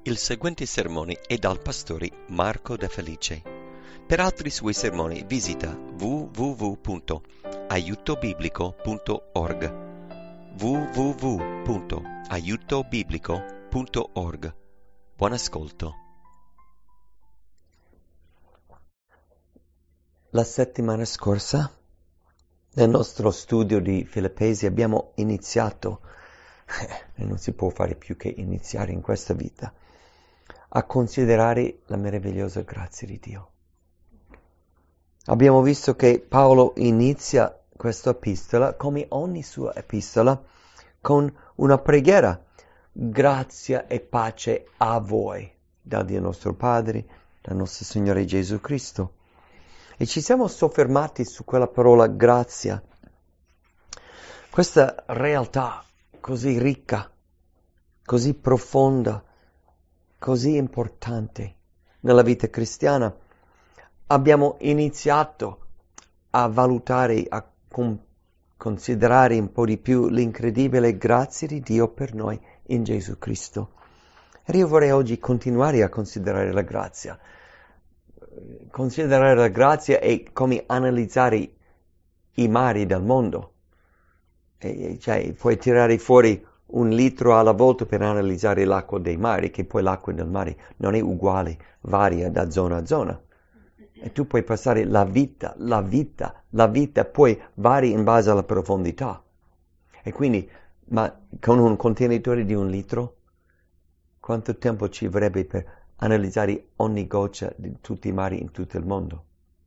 Il seguente sermone è dal pastore Marco De Felice. Per altri suoi sermoni visita www.aiutobiblico.org www.aiutobiblico.org. Buon ascolto. La settimana scorsa, nel nostro studio di Filippesi, abbiamo iniziato, e non si può fare più che iniziare in questa vita, a considerare la meravigliosa grazia di Dio. Abbiamo visto che Paolo inizia questa epistola, come ogni sua epistola, con una preghiera. Grazia e pace a voi, da Dio nostro Padre, dal nostro Signore Gesù Cristo. E ci siamo soffermati su quella parola grazia, questa realtà così ricca, così profonda, così importante nella vita cristiana. Abbiamo iniziato a valutare, a considerare un po' di più l'incredibile grazia di Dio per noi in Gesù Cristo. E io vorrei oggi continuare a considerare la grazia. Considerare la grazia è come analizzare i mari del mondo. Cioè, puoi tirare fuori 1 litro alla volta per analizzare l'acqua dei mari, che poi l'acqua del mare non è uguale, varia da zona a zona. E tu puoi passare la vita, poi vari in base alla profondità. E quindi, ma con un contenitore di 1 litro, quanto tempo ci vorrebbe per analizzare ogni goccia di tutti i mari in tutto il mondo?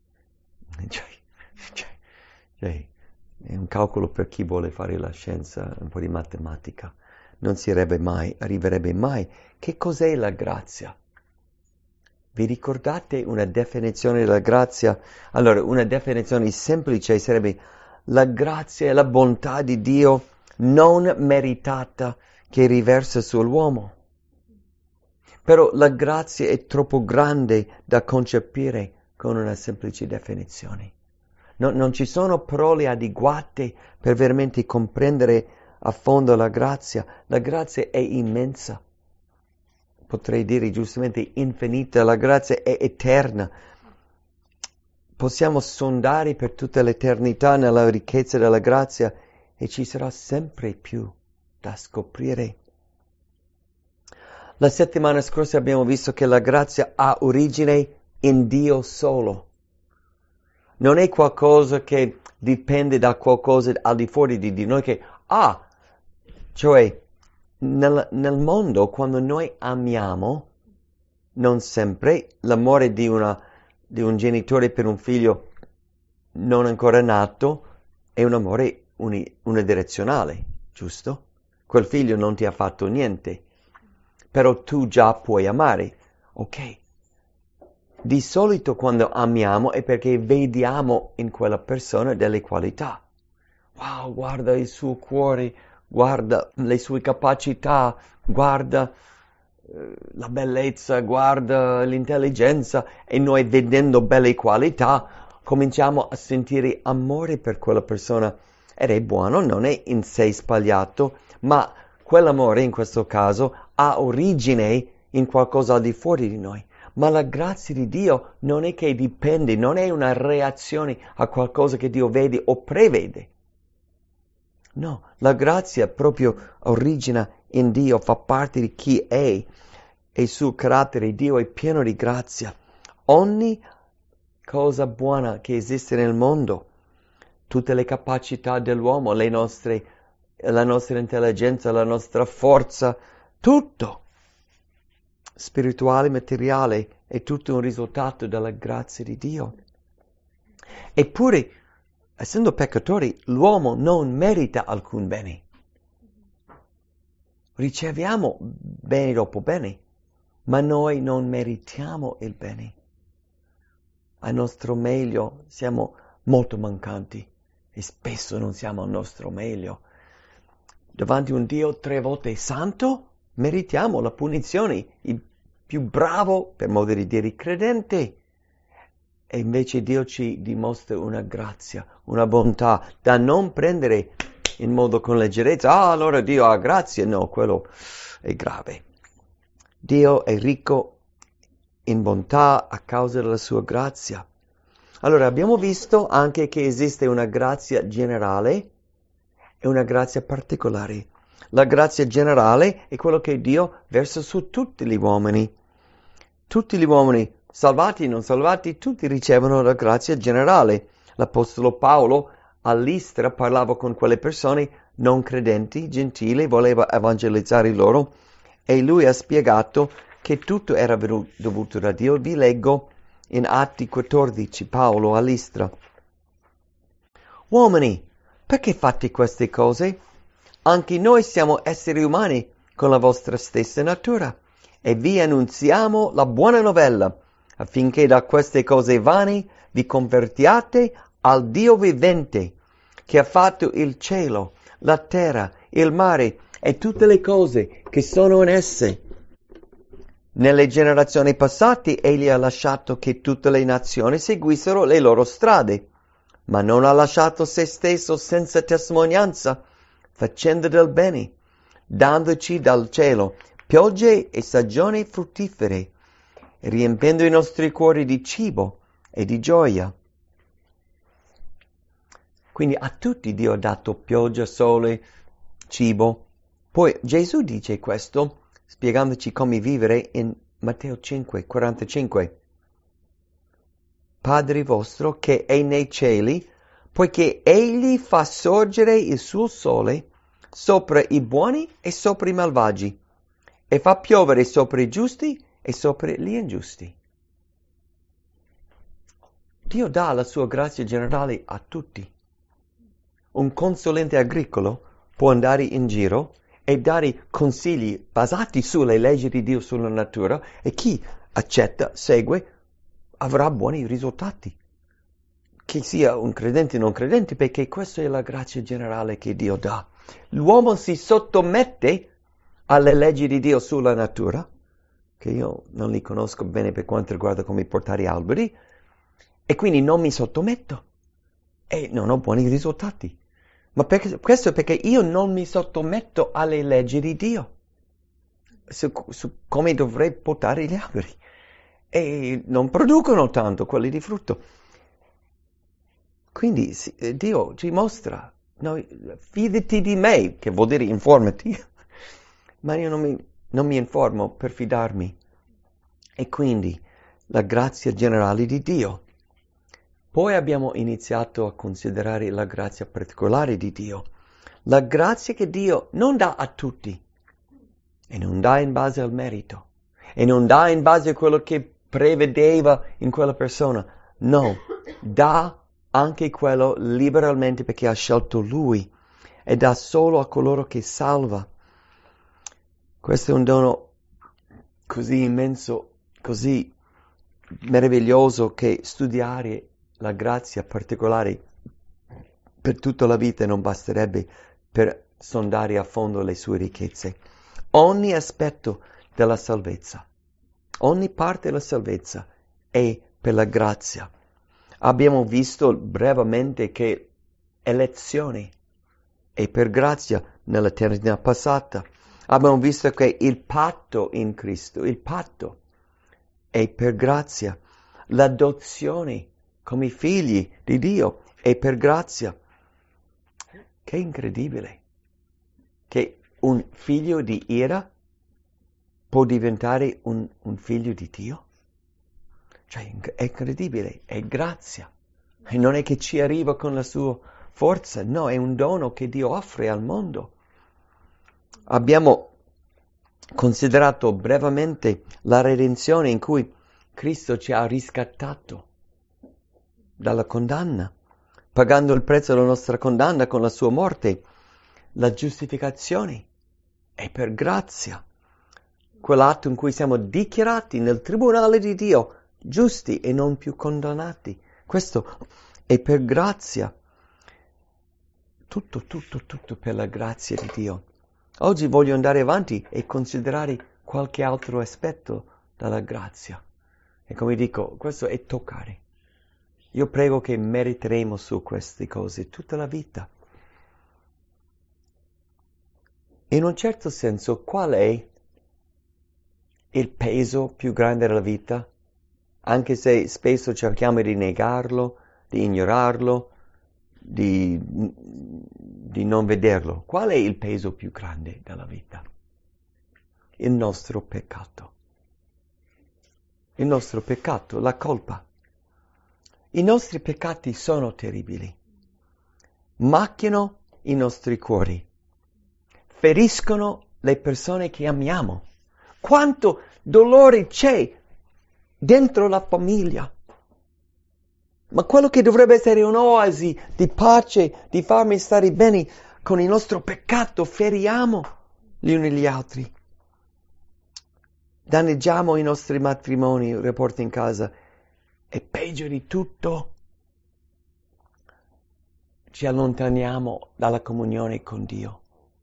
Cioè, è un calcolo per chi vuole fare la scienza, un po' di matematica. Non si arriverebbe mai. Che cos'è la grazia? Vi ricordate una definizione della grazia? Allora, una definizione semplice sarebbe: la grazia è la bontà di Dio non meritata che riversa sull'uomo. Però la grazia è troppo grande da concepire con una semplice definizione. Non ci sono parole adeguate per veramente comprendere a fondo la grazia. La grazia è immensa. Potrei dire giustamente infinita. La grazia è eterna. Possiamo sondare per tutta l'eternità nella ricchezza della grazia e ci sarà sempre più da scoprire. La settimana scorsa abbiamo visto che la grazia ha origine in Dio solo. Non è qualcosa che dipende da qualcosa al di fuori di Dio. Cioè, nel mondo, quando noi amiamo, non sempre l'amore di un genitore per un figlio non ancora nato è un amore unidirezionale, giusto? Quel figlio non ti ha fatto niente, però tu già puoi amare, ok? Di solito quando amiamo è perché vediamo in quella persona delle qualità. Wow, guarda il suo cuore, guarda le sue capacità, guarda la bellezza, guarda l'intelligenza, e noi vedendo belle qualità cominciamo a sentire amore per quella persona. Ed è buono, non è in sé sbagliato, ma quell'amore in questo caso ha origine in qualcosa al di fuori di noi. Ma la grazia di Dio non è che dipende, non è una reazione a qualcosa che Dio vede o prevede. No, la grazia proprio origina in Dio, fa parte di chi è, e il suo carattere. Dio è pieno di grazia. Ogni cosa buona che esiste nel mondo, tutte le capacità dell'uomo, la nostra intelligenza, la nostra forza, tutto, spirituale, materiale, è tutto un risultato della grazia di Dio. Eppure, essendo peccatori, l'uomo non merita alcun bene. Riceviamo bene dopo bene, ma noi non meritiamo il bene. Al nostro meglio siamo molto mancanti e spesso non siamo al nostro meglio. Davanti a un Dio 3 volte santo, meritiamo la punizione, il più bravo, per modo di dire, credente. E invece Dio ci dimostra una grazia, una bontà da non prendere in modo con leggerezza. Allora Dio ha grazia. No, quello è grave. Dio è ricco in bontà a causa della sua grazia. Allora, abbiamo visto anche che esiste una grazia generale e una grazia particolare. La grazia generale è quello che Dio versa su tutti gli uomini. Tutti gli uomini, salvati e non salvati, tutti ricevono la grazia generale. L'Apostolo Paolo a Listra parlava con quelle persone non credenti, gentili, voleva evangelizzare loro e lui ha spiegato che tutto era dovuto da Dio. Vi leggo in Atti 14, Paolo a Listra. Uomini, perché fate queste cose? Anche noi siamo esseri umani con la vostra stessa natura e vi annunziamo la buona novella affinché da queste cose vane vi convertiate al Dio vivente che ha fatto il cielo, la terra, il mare e tutte le cose che sono in esse. Nelle generazioni passate egli ha lasciato che tutte le nazioni seguissero le loro strade, ma non ha lasciato se stesso senza testimonianza, facendo del bene, dandoci dal cielo piogge e stagioni fruttifere, riempendo i nostri cuori di cibo e di gioia. Quindi a tutti Dio ha dato pioggia, sole, cibo. Poi Gesù dice questo, spiegandoci come vivere in Matteo 5, 45. Padre vostro che è nei cieli, poiché egli fa sorgere il suo sole sopra i buoni e sopra i malvagi, e fa piovere sopra i giusti e sopra gli ingiusti. Dio dà la sua grazia generale a tutti. Un consulente agricolo può andare in giro e dare consigli basati sulle leggi di Dio, sulla natura, e chi accetta, segue, avrà buoni risultati. Che sia un credente o non credente, perché questa è la grazia generale che Dio dà. L'uomo si sottomette alle leggi di Dio sulla natura, che io non li conosco bene per quanto riguarda come portare alberi, e quindi non mi sottometto e non ho buoni risultati. Ma questo è perché io non mi sottometto alle leggi di Dio su come dovrei portare gli alberi, e non producono tanto quelli di frutto. Quindi Dio ci mostra, fidati di me, che vuol dire informati, ma io non mi informo per fidarmi. E quindi la grazia generale di Dio. Poi abbiamo iniziato a considerare la grazia particolare di Dio. La grazia che Dio non dà a tutti, e non dà in base al merito, e non dà in base a quello che prevedeva in quella persona. No, dà anche quello liberalmente perché ha scelto Lui, e dà solo a coloro che salva. Questo è un dono così immenso, così meraviglioso, che studiare la grazia particolare per tutta la vita non basterebbe per sondare a fondo le sue ricchezze. Ogni aspetto della salvezza, ogni parte della salvezza è per la grazia. Abbiamo visto brevemente che elezione è per grazia nell'eternità passata. Abbiamo visto che il patto in Cristo, il patto è per grazia. L'adozione come figli di Dio è per grazia. Che incredibile che un figlio di ira può diventare un figlio di Dio. Cioè, è incredibile, è grazia. E non è che ci arriva con la sua forza, no, è un dono che Dio offre al mondo. Abbiamo considerato brevemente la redenzione in cui Cristo ci ha riscattato dalla condanna, pagando il prezzo della nostra condanna con la sua morte. La giustificazione è per grazia, quell'atto in cui siamo dichiarati nel tribunale di Dio giusti e non più condannati. Questo è per grazia. Tutto per la grazia di Dio. Oggi voglio andare avanti e considerare qualche altro aspetto della grazia. E come dico, questo è toccare. Io prego che meriteremo su queste cose tutta la vita. In un certo senso, qual è il peso più grande della vita? Anche se spesso cerchiamo di negarlo, di ignorarlo, di non vederlo. Qual è il peso più grande della vita? Il nostro peccato. Il nostro peccato, la colpa. I nostri peccati sono terribili. Macchiano i nostri cuori. Feriscono le persone che amiamo. Quanto dolore c'è dentro la famiglia. Ma quello che dovrebbe essere un'oasi di pace, di farmi stare bene, con il nostro peccato feriamo gli uni gli altri. Danneggiamo i nostri matrimoni, i rapporti in casa. E peggio di tutto, ci allontaniamo dalla comunione con Dio.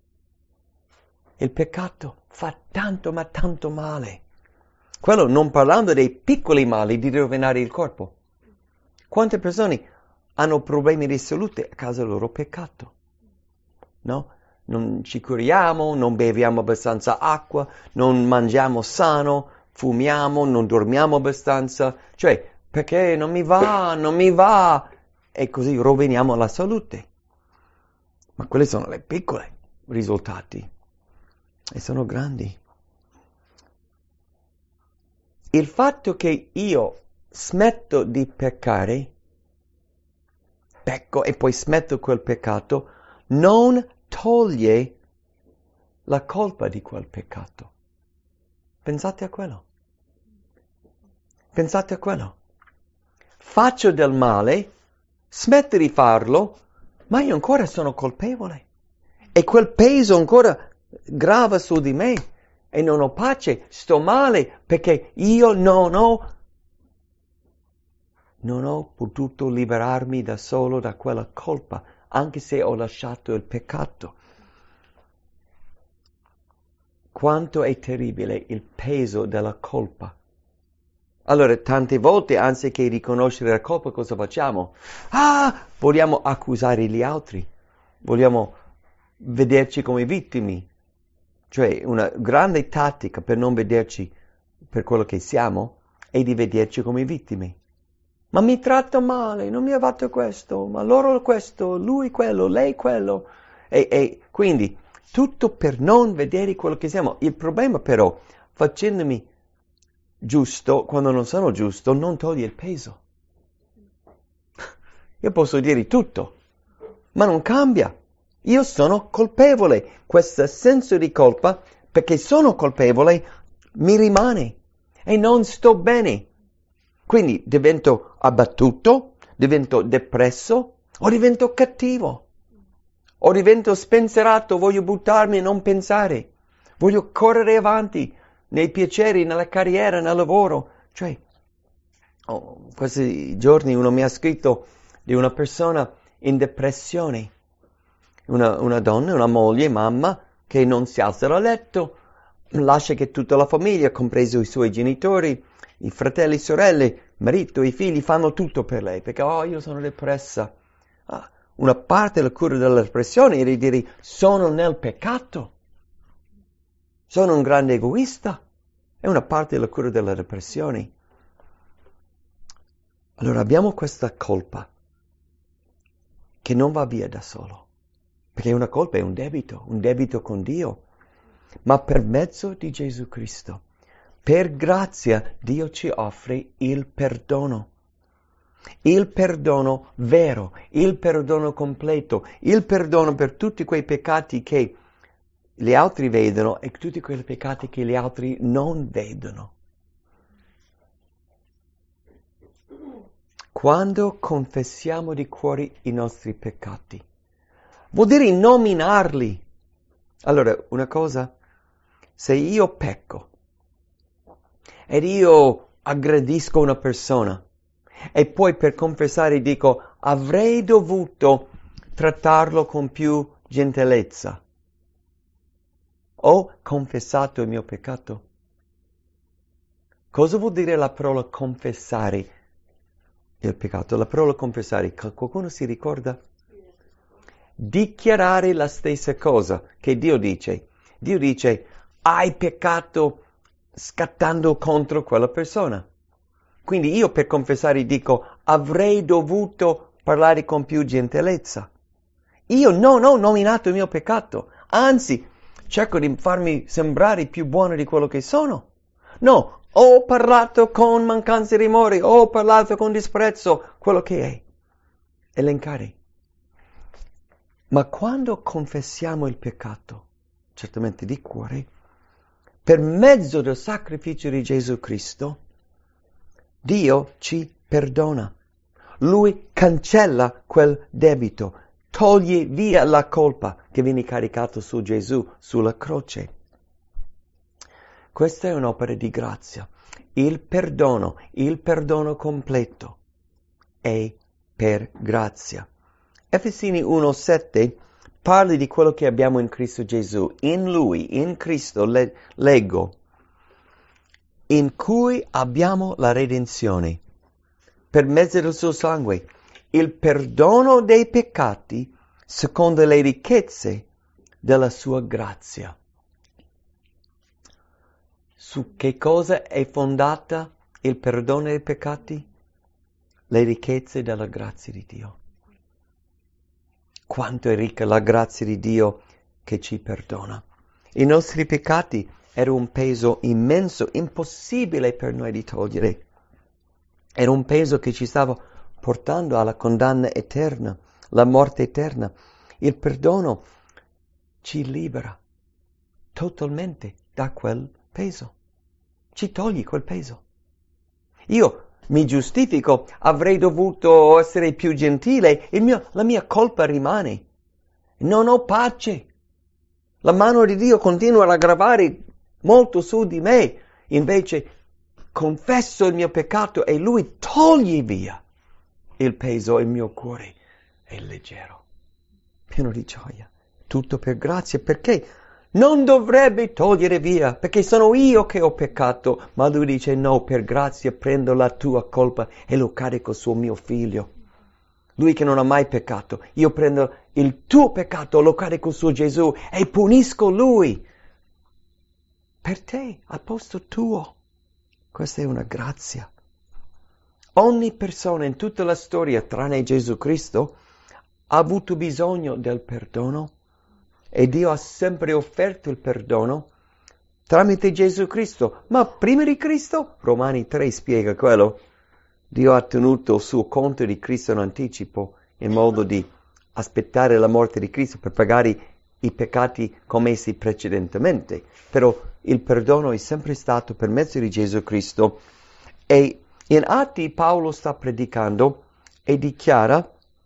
Il peccato fa tanto ma tanto male. Quello non parlando dei piccoli mali di rovinare il corpo. Quante persone hanno problemi di salute a causa del loro peccato? No? Non ci curiamo, non beviamo abbastanza acqua, non mangiamo sano, fumiamo, non dormiamo abbastanza. Cioè, perché non mi va, e così roviniamo la salute. Ma quelle sono le piccole risultati. E sono grandi. Il fatto che io smetto di peccare, pecco e poi smetto quel peccato, non toglie la colpa di quel peccato. Pensate a quello. Pensate a quello. Faccio del male, smetto di farlo, ma io ancora sono colpevole. E quel peso ancora grava su di me. E non ho pace, sto male, perché io non ho potuto liberarmi da solo da quella colpa, anche se ho lasciato il peccato. Quanto è terribile il peso della colpa. Allora, tante volte, anziché riconoscere la colpa, cosa facciamo? Vogliamo accusare gli altri. Vogliamo vederci come vittime. Cioè, una grande tattica per non vederci per quello che siamo è di vederci come vittime. Ma mi tratta male, non mi ha fatto questo, ma loro questo, lui quello, lei quello. E quindi, tutto per non vedere quello che siamo. Il problema però, facendomi giusto, quando non sono giusto, non toglie il peso. Io posso dire tutto, ma non cambia. Io sono colpevole. Questo senso di colpa, perché sono colpevole, mi rimane e non sto bene. Quindi divento abbattuto, divento depresso o divento cattivo. O divento spensierato, voglio buttarmi e non pensare. Voglio correre avanti nei piaceri, nella carriera, nel lavoro. Cioè, questi giorni uno mi ha scritto di una persona in depressione. Una donna, una moglie, mamma, che non si alza dal letto, lascia che tutta la famiglia, compreso i suoi genitori, i fratelli, sorelle, marito, i figli, fanno tutto per lei, perché io sono depressa. Una parte della cura della depressione è di dire sono nel peccato, sono un grande egoista, è una parte della cura della depressione. Allora abbiamo questa colpa che non va via da solo. Perché una colpa è un debito con Dio, ma per mezzo di Gesù Cristo. Per grazia Dio ci offre il perdono vero, il perdono completo, il perdono per tutti quei peccati che gli altri vedono e tutti quei peccati che gli altri non vedono. Quando confessiamo di cuore i nostri peccati, vuol dire nominarli. Allora, una cosa, se io pecco ed io aggredisco una persona e poi per confessare dico avrei dovuto trattarlo con più gentilezza, ho confessato il mio peccato. Cosa vuol dire la parola confessare il peccato? La parola confessare, qualcuno si ricorda? Dichiarare la stessa cosa che Dio dice. Dio dice, hai peccato scattando contro quella persona. Quindi io per confessare dico, avrei dovuto parlare con più gentilezza. Io non ho nominato il mio peccato, anzi, cerco di farmi sembrare più buono di quello che sono. No, ho parlato con mancanza di amore, ho parlato con disprezzo, quello che è. Elencare. Ma quando confessiamo il peccato, certamente di cuore, per mezzo del sacrificio di Gesù Cristo, Dio ci perdona. Lui cancella quel debito, toglie via la colpa che viene caricato su Gesù sulla croce. Questa è un'opera di grazia. Il perdono completo è per grazia. Efesini 1,7 parla di quello che abbiamo in Cristo Gesù. In Lui, in Cristo, leggo, in cui abbiamo la redenzione, per mezzo del suo sangue, il perdono dei peccati, secondo le ricchezze della sua grazia. Su che cosa è fondata il perdono dei peccati? Le ricchezze della grazia di Dio. Quanto è ricca la grazia di Dio che ci perdona. I nostri peccati erano un peso immenso, impossibile per noi di togliere. Era un peso che ci stava portando alla condanna eterna, la morte eterna. Il perdono ci libera totalmente da quel peso. Ci toglie quel peso. Io mi giustifico, avrei dovuto essere più gentile, la mia colpa rimane. Non ho pace. La mano di Dio continua a gravare molto su di me. Invece confesso il mio peccato e Lui toglie via il peso e il mio cuore è leggero, pieno di gioia. Tutto per grazia, perché non dovrebbe togliere via, perché sono io che ho peccato, ma Lui dice no, per grazia prendo la tua colpa e lo carico su mio figlio. Lui che non ha mai peccato, io prendo il tuo peccato, lo carico su Gesù e punisco Lui. Per te, al posto tuo. Questa è una grazia. Ogni persona in tutta la storia, tranne Gesù Cristo, ha avuto bisogno del perdono e Dio ha sempre offerto il perdono tramite Gesù Cristo. Ma prima di Cristo, Romani 3 spiega quello, Dio ha tenuto il suo conto di Cristo in anticipo in modo di aspettare la morte di Cristo per pagare i peccati commessi precedentemente. Però il perdono è sempre stato per mezzo di Gesù Cristo. E in Atti Paolo sta predicando e dichiara,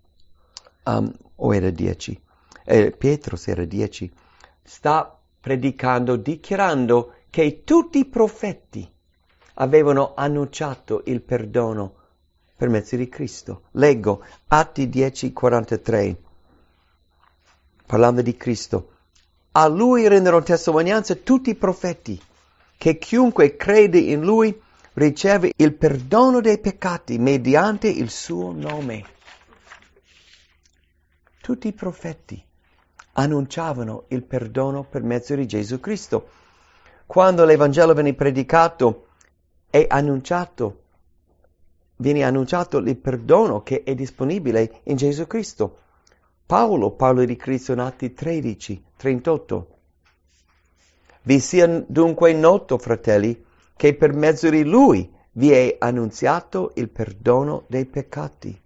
o era 10, Pietro se era 10, sta predicando, dichiarando che tutti i profeti avevano annunciato il perdono per mezzo di Cristo. Leggo Atti 10:43, parlando di Cristo. A Lui rendono testimonianza tutti i profeti, che chiunque crede in Lui riceve il perdono dei peccati mediante il suo nome. Tutti i profeti annunciavano il perdono per mezzo di Gesù Cristo. Quando l'Evangelo viene predicato e viene annunciato il perdono che è disponibile in Gesù Cristo. Paolo parla di Cristo in Atti 13:38. Vi sia dunque noto, fratelli, che per mezzo di Lui vi è annunziato il perdono dei peccati.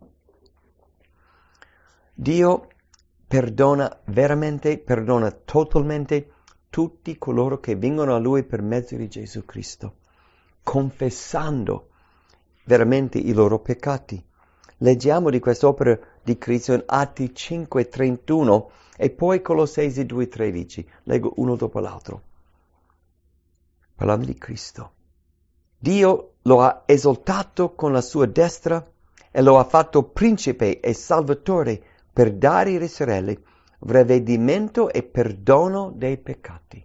Dio perdona veramente, perdona totalmente tutti coloro che vengono a Lui per mezzo di Gesù Cristo, confessando veramente i loro peccati. Leggiamo di quest'opera di Cristo in Atti 5:31 e poi Colossesi 2:13. Leggo uno dopo l'altro. Parlando di Cristo. Dio lo ha esaltato con la sua destra e lo ha fatto principe e salvatore per dare a Israele ravvedimento e perdono dei peccati.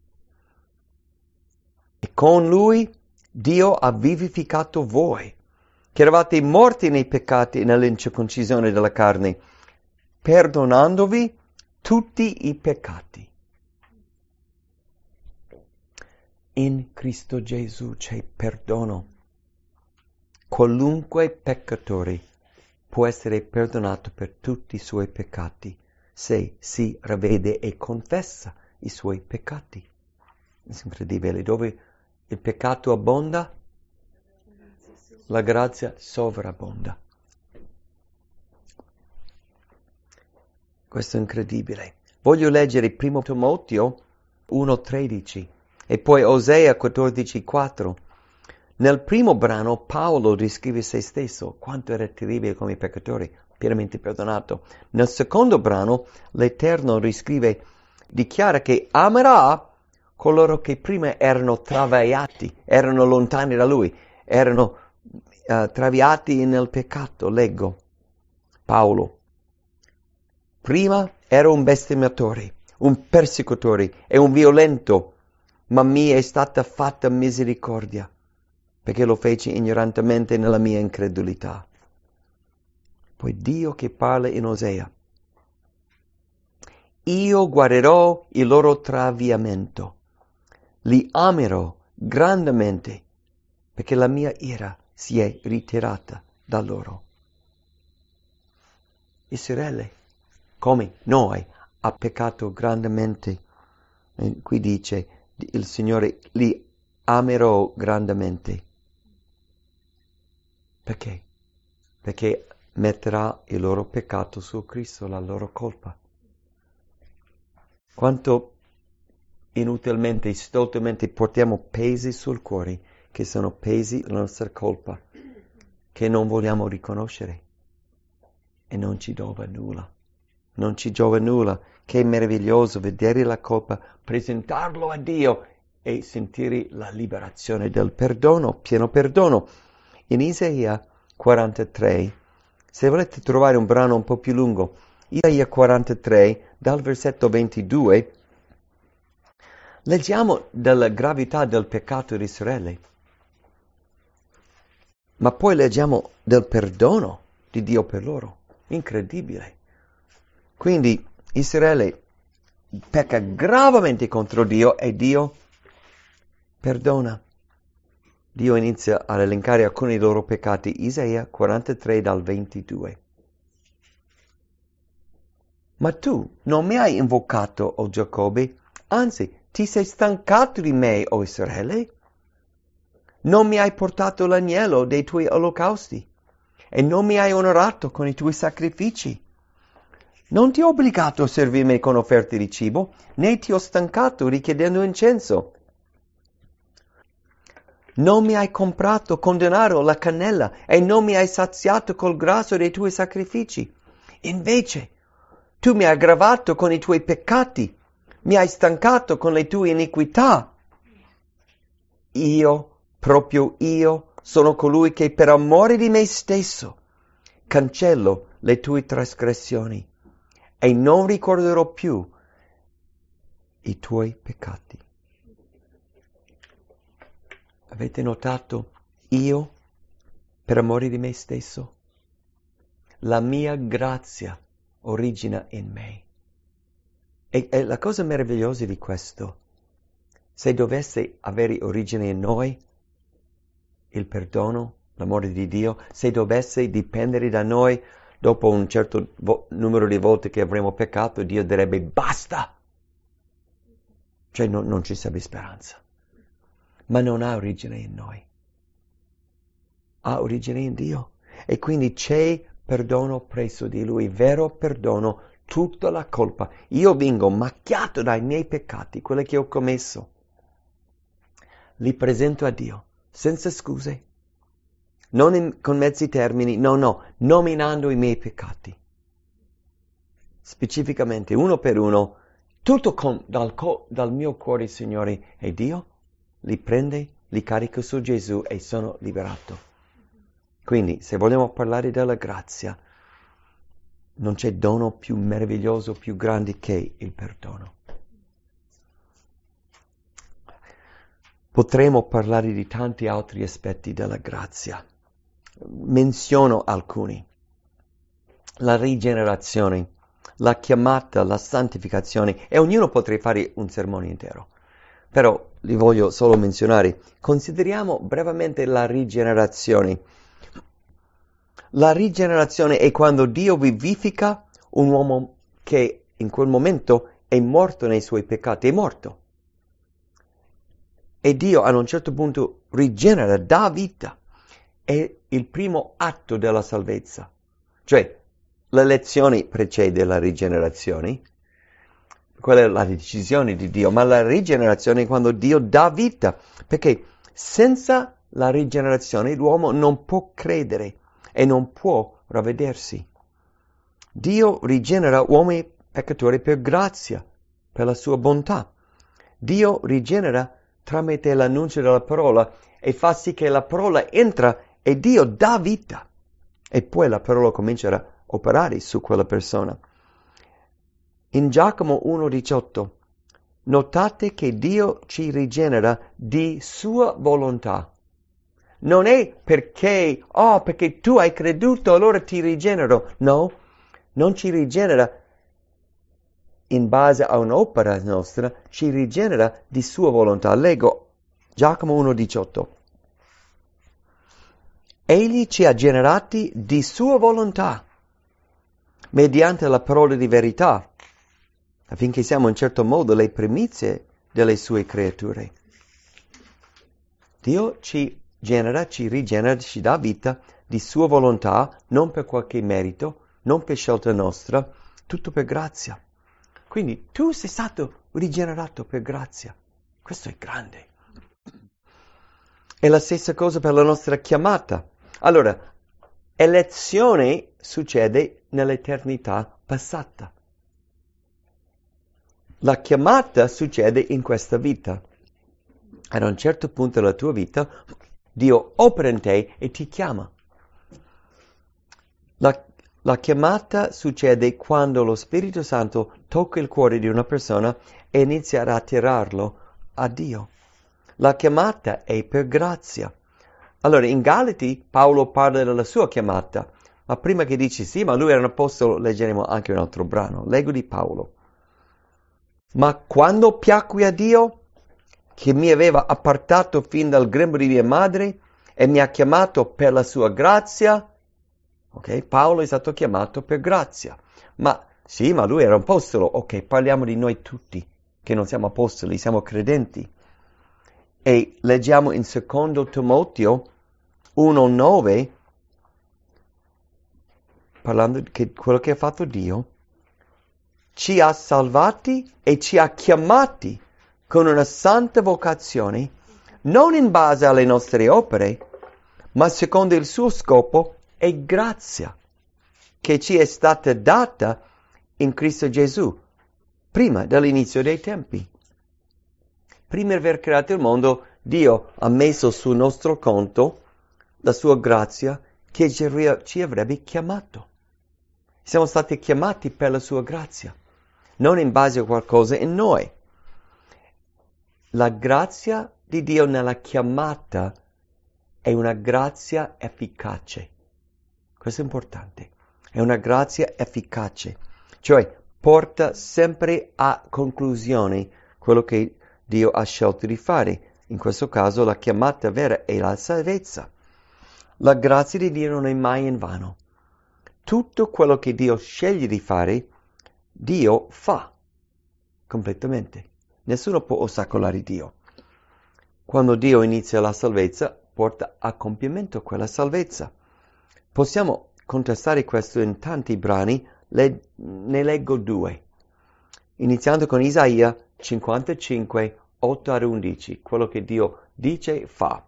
E con Lui Dio ha vivificato voi, che eravate morti nei peccati e nell'incirconcisione della carne, perdonandovi tutti i peccati. In Cristo Gesù c'è perdono. Qualunque peccatore può essere perdonato per tutti i suoi peccati se si ravvede e confessa i suoi peccati. È incredibile. Dove il peccato abbonda, la grazia sovrabbonda. Questo è incredibile. Voglio leggere 1 Timoteo 1,13 e poi Osea 14,4. Nel primo brano Paolo descrive se stesso, quanto era terribile come peccatore, pienamente perdonato. Nel secondo brano l'Eterno dichiara che amerà coloro che prima erano travagliati, erano lontani da Lui, erano traviati nel peccato. Leggo Paolo. Prima ero un bestemmiatore, un persecutore e un violento, ma mi è stata fatta misericordia, perché lo feci ignorantemente nella mia incredulità. Poi Dio che parla in Osea. Io guarderò il loro traviamento, li amerò grandemente, perché la mia ira si è ritirata da loro. Israele, come noi, ha peccato grandemente. E qui dice, il Signore li amerò grandemente. Perché? Perché metterà il loro peccato su Cristo, la loro colpa. Quanto inutilmente, stoltamente portiamo pesi sul cuore, che sono pesi della nostra colpa, che non vogliamo riconoscere. E non ci giova nulla. Non ci giova nulla. Che meraviglioso vedere la colpa, presentarlo a Dio e sentire la liberazione del perdono, pieno perdono. In Isaia 43, se volete trovare un brano un po' più lungo, Isaia 43, dal versetto 22, leggiamo della gravità del peccato di Israele, ma poi leggiamo del perdono di Dio per loro. Incredibile. Quindi Israele pecca gravemente contro Dio e Dio perdona. Dio inizia a elencare alcuni dei loro peccati. Isaia 43 dal 22. Ma tu non mi hai invocato, o Giacobbe, anzi ti sei stancato di me, o Israele? Non mi hai portato l'agnello dei tuoi olocausti e non mi hai onorato con i tuoi sacrifici. Non ti ho obbligato a servirmi con offerte di cibo, né ti ho stancato richiedendo incenso. Non mi hai comprato con denaro la cannella e non mi hai saziato col grasso dei tuoi sacrifici. Invece, tu mi hai aggravato con i tuoi peccati, mi hai stancato con le tue iniquità. Io, proprio io, sono colui che per amore di me stesso cancello le tue trasgressioni e non ricorderò più i tuoi peccati. Avete notato? Io, per amore di me stesso, la mia grazia origina in me. E la cosa meravigliosa di questo, se dovesse avere origine in noi, il perdono, l'amore di Dio, se dovesse dipendere da noi, dopo un certo numero di volte che avremo peccato, Dio direbbe basta. Cioè non ci sarebbe speranza. Ma non ha origine in noi. Ha origine in Dio. E quindi c'è perdono presso di Lui, vero perdono, tutta la colpa. Io vengo macchiato dai miei peccati, quelli che ho commesso. Li presento a Dio, senza scuse, non con mezzi termini, no, nominando i miei peccati. Specificamente, uno per uno, tutto dal mio cuore, Signore, e Dio li prende, li carica su Gesù e sono liberato. Quindi, se vogliamo parlare della grazia, non c'è dono più meraviglioso, più grande che il perdono. Potremmo parlare di tanti altri aspetti della grazia. Menziono alcuni. La rigenerazione, la chiamata, la santificazione, e ognuno potrebbe fare un sermone intero. però li voglio solo menzionare. Consideriamo brevemente la rigenerazione. La rigenerazione è quando Dio vivifica un uomo che in quel momento è morto nei suoi peccati, è morto. E Dio ad un certo punto rigenera, dà vita. È il primo atto della salvezza. Cioè, l'elezione precede la rigenerazione. Quella è la decisione di Dio, ma la rigenerazione è quando Dio dà vita. Perché senza la rigenerazione l'uomo non può credere e non può ravvedersi. Dio rigenera uomini peccatori per grazia, per la sua bontà. Dio rigenera tramite l'annuncio della parola e fa sì che la parola entra e Dio dà vita. E poi la parola comincia a operare su quella persona. In Giacomo 1,18 notate che Dio ci rigenera di sua volontà. Non è perché tu hai creduto, allora ti rigenero. No, non ci rigenera in base a un'opera nostra, ci rigenera di sua volontà. Leggo Giacomo 1,18. Egli ci ha generati di sua volontà, mediante la parola di verità, affinché siamo in certo modo le primizie delle sue creature. Dio ci genera, ci rigenera, ci dà vita di sua volontà, non per qualche merito, non per scelta nostra, tutto per grazia. Quindi tu sei stato rigenerato per grazia. Questo è grande. È la stessa cosa per la nostra chiamata. Allora, elezione succede nell'eternità passata. La chiamata succede in questa vita. Ad un certo punto della tua vita, Dio opera in te e ti chiama. La chiamata succede quando lo Spirito Santo tocca il cuore di una persona e inizia a attirarlo a Dio. La chiamata è per grazia. Allora, in Galati Paolo parla della sua chiamata, ma prima che dici sì, ma lui era un apostolo, leggeremo anche un altro brano. Leggo di Paolo. Ma quando piacque a Dio, che mi aveva appartato fin dal grembo di mia madre e mi ha chiamato per la sua grazia, ok, Paolo è stato chiamato per grazia. Ma sì, ma lui era un apostolo. Ok, parliamo di noi tutti, che non siamo apostoli, siamo credenti. E leggiamo in 2 Timoteo 1,9, parlando di quello che ha fatto Dio, ci ha salvati e ci ha chiamati con una santa vocazione, non in base alle nostre opere, ma secondo il suo scopo e grazia che ci è stata data in Cristo Gesù, prima dell'inizio dei tempi. Prima di aver creato il mondo, Dio ha messo sul nostro conto la sua grazia che ci avrebbe chiamato. Siamo stati chiamati per la sua grazia, non in base a qualcosa in noi. La grazia di Dio nella chiamata è una grazia efficace. Questo è importante. È una grazia efficace, cioè porta sempre a conclusione quello che Dio ha scelto di fare. In questo caso la chiamata vera è la salvezza. La grazia di Dio non è mai in vano. Tutto quello che Dio sceglie di fare, Dio fa completamente. Nessuno può ostacolare Dio. Quando Dio inizia la salvezza, porta a compimento quella salvezza. Possiamo contrastare questo in tanti brani, ne leggo 2. Iniziando con Isaia 55, 8 a 11, quello che Dio dice e fa.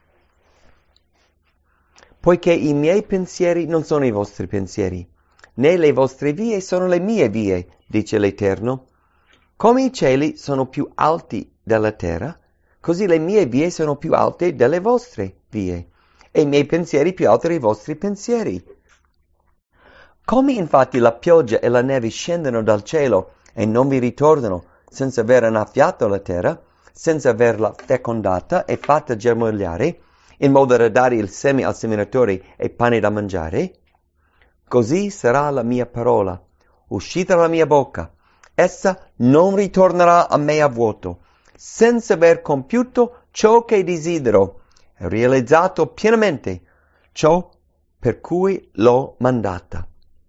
Poiché i miei pensieri non sono i vostri pensieri, né le vostre vie sono le mie vie, dice l'Eterno. Come i cieli sono più alti della terra, così le mie vie sono più alte delle vostre vie, e i miei pensieri più alti dei vostri pensieri. Come infatti la pioggia e la neve scendono dal cielo e non vi ritornano senza aver annaffiato la terra, senza averla fecondata e fatta germogliare, in modo da dare il seme al seminatore e pane da mangiare, così sarà la mia parola, uscita dalla mia bocca. Essa non ritornerà a me a vuoto, senza aver compiuto ciò che desidero, e realizzato pienamente ciò per cui l'ho mandata.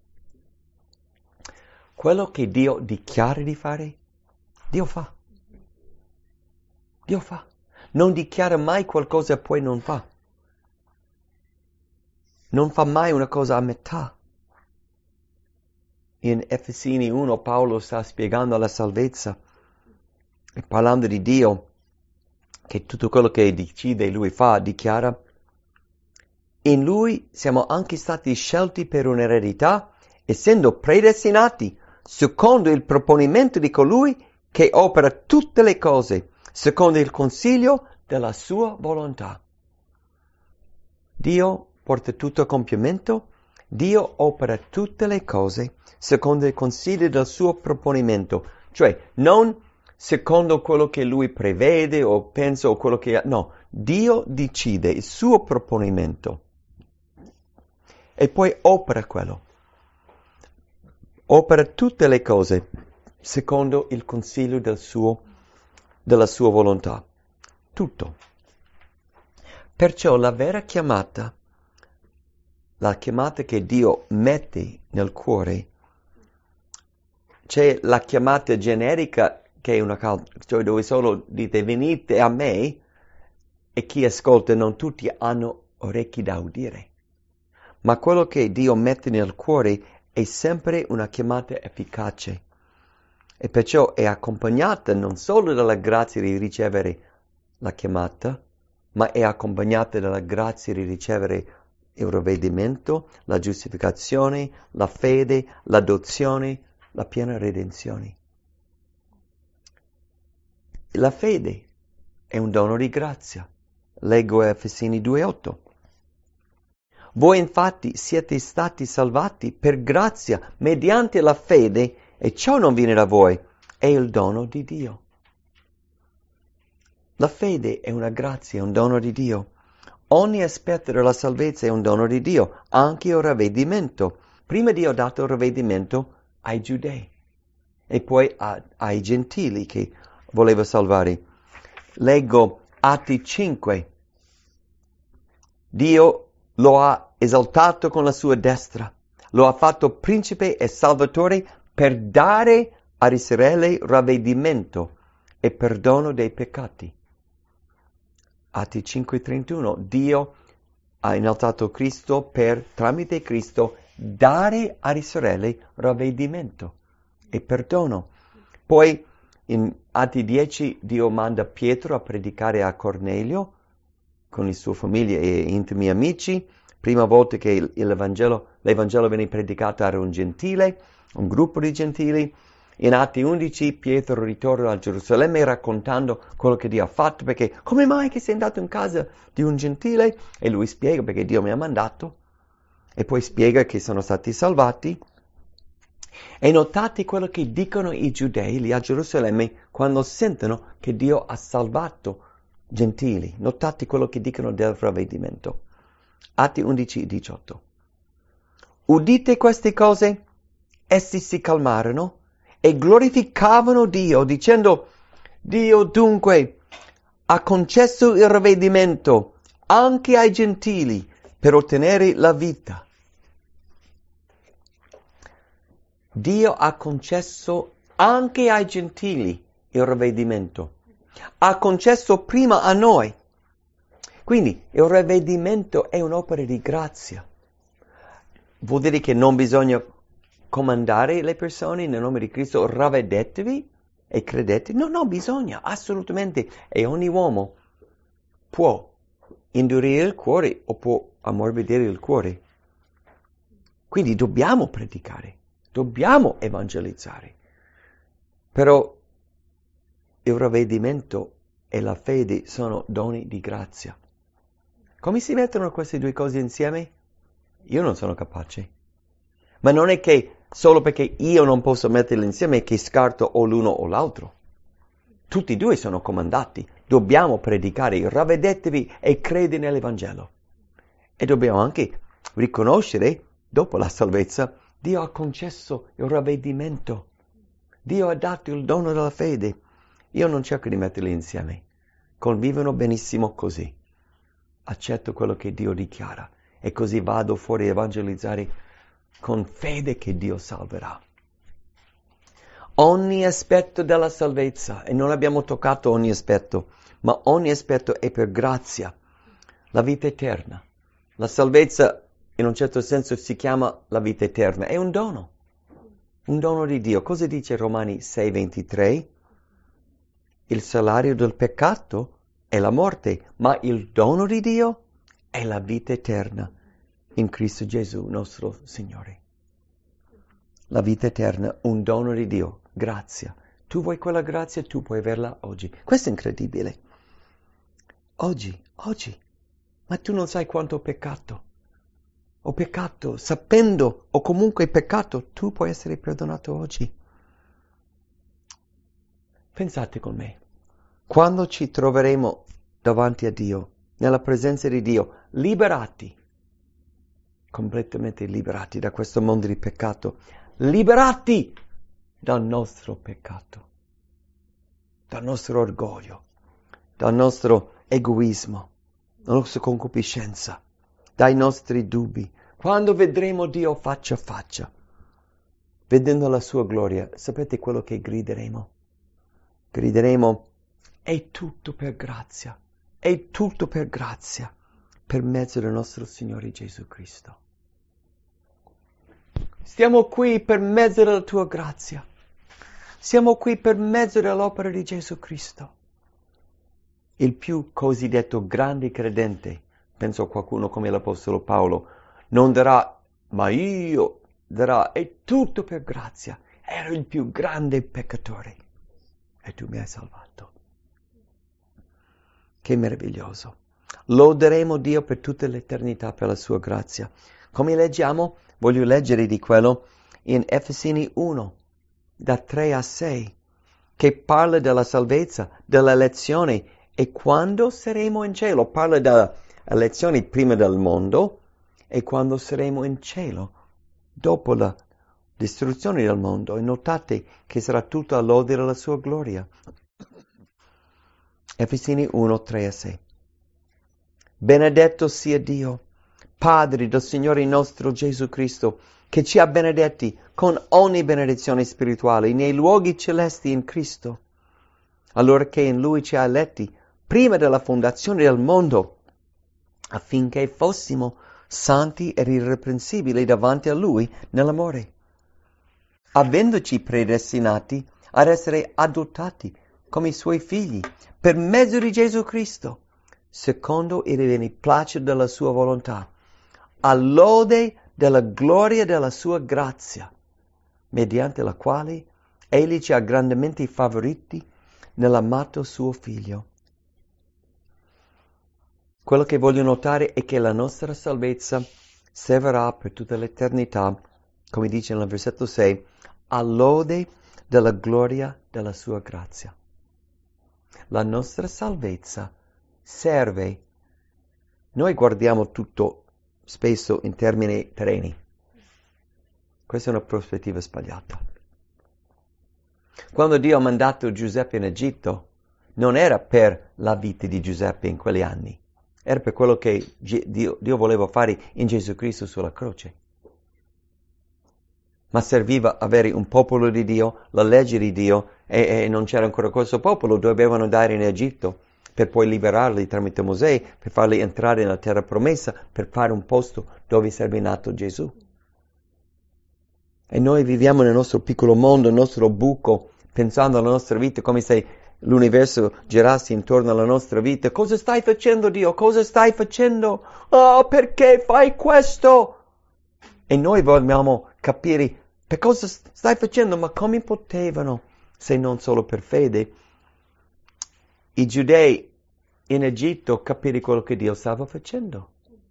Quello che Dio dichiara di fare, Dio fa. Dio fa. Non dichiara mai qualcosa e poi non fa. Non fa mai una cosa a metà. In Efesini 1 Paolo sta spiegando la salvezza e parlando di Dio, che tutto quello che decide lui fa, dichiara. In lui siamo anche stati scelti per un'eredità, essendo predestinati secondo il proponimento di colui che opera tutte le cose, secondo il consiglio della sua volontà. Dio porta tutto a compimento, Dio opera tutte le cose secondo il consiglio del suo proponimento, cioè non secondo quello che lui prevede o pensa o quello che... No, Dio decide il suo proponimento e poi opera quello. Opera tutte le cose secondo il consiglio della sua volontà. Tutto. Perciò la vera chiamata, la chiamata che Dio mette nel cuore, c'è la chiamata generica che è una cioè dove solo dite venite a me e chi ascolta non tutti hanno orecchi da udire. Ma quello che Dio mette nel cuore è sempre una chiamata efficace e perciò è accompagnata non solo dalla grazia di ricevere la chiamata, ma è accompagnata dalla grazia di ricevere il ravvedimento, la giustificazione, la fede, l'adozione, la piena redenzione. La fede è un dono di grazia. Leggo Efesini 2,8. Voi infatti siete stati salvati per grazia mediante la fede e ciò non viene da voi, è il dono di Dio. La fede è una grazia, è un dono di Dio. Ogni aspetto della salvezza è un dono di Dio, anche il ravvedimento. Prima Dio ha dato il ravvedimento ai giudei e poi ai gentili che voleva salvare. Leggo Atti 5. Dio lo ha esaltato con la sua destra, lo ha fatto principe e salvatore per dare ad Israele ravvedimento e perdono dei peccati. Atti 5:31, Dio ha innalzato Cristo per, tramite Cristo, dare ad Israele ravvedimento e perdono. Poi in Atti 10 Dio manda Pietro a predicare a Cornelio con la sua famiglia e intimi amici. Prima volta che l'Evangelo viene predicato era un gentile, un gruppo di gentili. In Atti 11 Pietro ritorna a Gerusalemme raccontando quello che Dio ha fatto, perché come mai che sei andato in casa di un gentile? E lui spiega perché Dio mi ha mandato. E poi spiega che sono stati salvati. E notate quello che dicono i giudei lì a Gerusalemme quando sentono che Dio ha salvato gentili. Notate quello che dicono del ravvedimento. Atti 11:18. Udite queste cose? Essi si calmarono e glorificavano Dio, dicendo: Dio dunque ha concesso il ravvedimento anche ai gentili per ottenere la vita. Dio ha concesso anche ai gentili il ravvedimento. Ha concesso prima a noi. Quindi il ravvedimento è un'opera di grazia. Vuol dire che non bisogna comandare le persone nel nome di Cristo, ravvedetevi e credete. No, bisogna, assolutamente. E ogni uomo può indurire il cuore o può ammorbidire il cuore. Quindi dobbiamo predicare, dobbiamo evangelizzare. Però il ravvedimento e la fede sono doni di grazia. Come si mettono queste due cose insieme? Io non sono capace. Ma non è che solo perché io non posso metterli insieme che scarto o l'uno o l'altro. Tutti e due sono comandati. Dobbiamo predicare, ravvedetevi e credi nell'Evangelo. E dobbiamo anche riconoscere, dopo la salvezza, Dio ha concesso il ravvedimento. Dio ha dato il dono della fede. Io non cerco di metterli insieme. Convivono benissimo così. Accetto quello che Dio dichiara e così vado fuori a evangelizzare con fede che Dio salverà. Ogni aspetto della salvezza, e non abbiamo toccato ogni aspetto, ma ogni aspetto è per grazia. La vita eterna. La salvezza, in un certo senso, si chiama la vita eterna. È un dono di Dio. Cosa dice Romani 6,23? Il salario del peccato è la morte, ma il dono di Dio è la vita eterna in Cristo Gesù, nostro Signore. La vita eterna, un dono di Dio, grazia. Tu vuoi quella grazia, tu puoi averla oggi. Questo è incredibile. Oggi. Ma tu non sai quanto ho peccato. Ho peccato, sapendo o comunque peccato, tu puoi essere perdonato oggi. Pensate con me. Quando ci troveremo davanti a Dio, nella presenza di Dio, liberati, completamente liberati da questo mondo di peccato, liberati dal nostro peccato, dal nostro orgoglio, dal nostro egoismo, dalla nostra concupiscenza, dai nostri dubbi. Quando vedremo Dio faccia a faccia, vedendo la sua gloria, sapete quello che grideremo? Grideremo: è tutto per grazia, è tutto per grazia, per mezzo del nostro Signore Gesù Cristo. Stiamo qui per mezzo della tua grazia. Siamo qui per mezzo dell'opera di Gesù Cristo. Il più cosiddetto grande credente, penso a qualcuno come l'Apostolo Paolo, non dirà: ma io, dirà: è tutto per grazia. Ero il più grande peccatore e tu mi hai salvato. Che meraviglioso. Loderemo Dio per tutta l'eternità per la sua grazia. Come leggiamo? Voglio leggere di quello in Efesini 1, da 3 a 6, che parla della salvezza, dell'elezione e quando saremo in cielo. Parla della elezione prima del mondo e quando saremo in cielo, dopo la distruzione del mondo. E notate che sarà tutto a lode della sua gloria. Efesini 1, 3 a 6. Benedetto sia Dio, Padre del Signore nostro Gesù Cristo, che ci ha benedetti con ogni benedizione spirituale nei luoghi celesti in Cristo, allora che in Lui ci ha eletti prima della fondazione del mondo, affinché fossimo santi ed irreprensibili davanti a Lui nell'amore, avendoci predestinati ad essere adottati come i Suoi figli per mezzo di Gesù Cristo, secondo il beneplacito della Sua volontà, all'ode della gloria della Sua grazia, mediante la quale Egli ci ha grandemente favoriti nell'amato Suo Figlio. Quello che voglio notare è che la nostra salvezza servirà per tutta l'eternità, come dice nel versetto 6, all'ode della gloria della Sua grazia. La nostra salvezza serve. Noi guardiamo tutto spesso in termini terreni. Questa è una prospettiva sbagliata. Quando Dio ha mandato Giuseppe in Egitto, non era per la vita di Giuseppe in quegli anni, era per quello che Dio voleva fare in Gesù Cristo sulla croce. Ma serviva avere un popolo di Dio, la legge di Dio, e non c'era ancora questo popolo, dovevano andare in Egitto per poi liberarli tramite Mosè, per farli entrare nella terra promessa, per fare un posto dove sarebbe nato Gesù. E noi viviamo nel nostro piccolo mondo, nel nostro buco, pensando alla nostra vita come se l'universo girasse intorno alla nostra vita. Cosa stai facendo, Dio? Cosa stai facendo? Oh, perché fai questo? E noi vogliamo capire per cosa stai facendo, ma come potevano, se non solo per fede, i giudei in Egitto capire quello che Dio stava facendo?